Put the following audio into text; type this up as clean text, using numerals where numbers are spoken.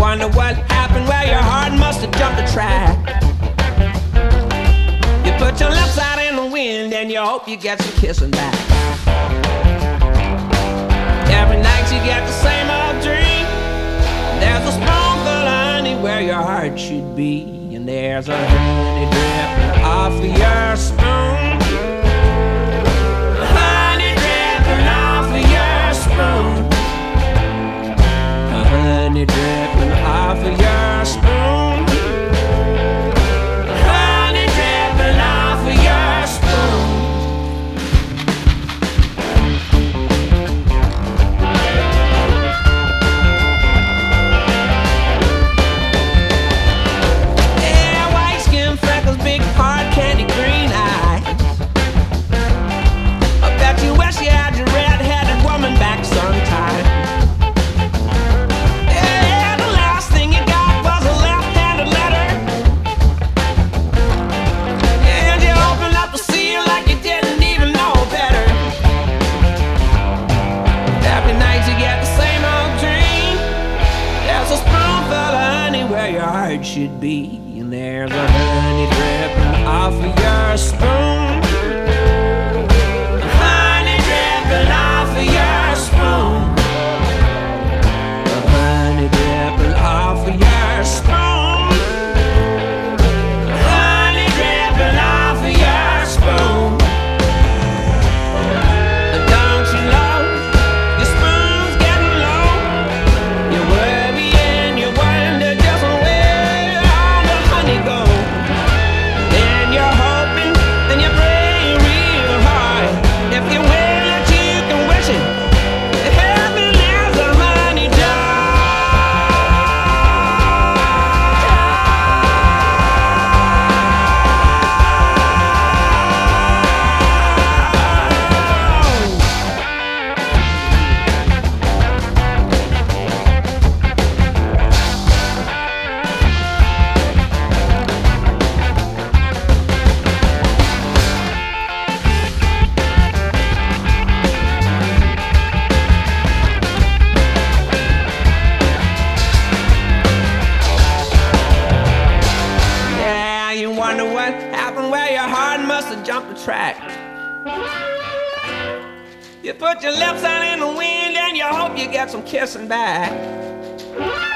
wonder what happened where your heart must have jumped the track. You put your lips out in the wind and you hope you get some kissing back. Every night you get the same old dream. There's a spoonful of honey where your heart should be, and there's a honey dripping off of your spoon. Honey dripping off of your spoon. Honey dripping off of your spoon. Honey dripping off of your spoon. Yeah, white skin, freckles, big hard candy green eyes. I bet you wish you had your red-headed woman back sometime. Your heart should be, and there's a honey dripping off of your spoon. Honey dripping off of your spoon. Honey dripping off of your spoon. Honey dripping off of your spoon. Don't you know your spoon's getting low? You worry and you wonder just where all the honey goes. Then you're hoping and you're praying real hard. If you will it, you can wish it. Heaven has a honey jar. Yeah, you wonder what happened where your heart must have jumped the track. You put your lips out in the wind and you hope you get some kissing back.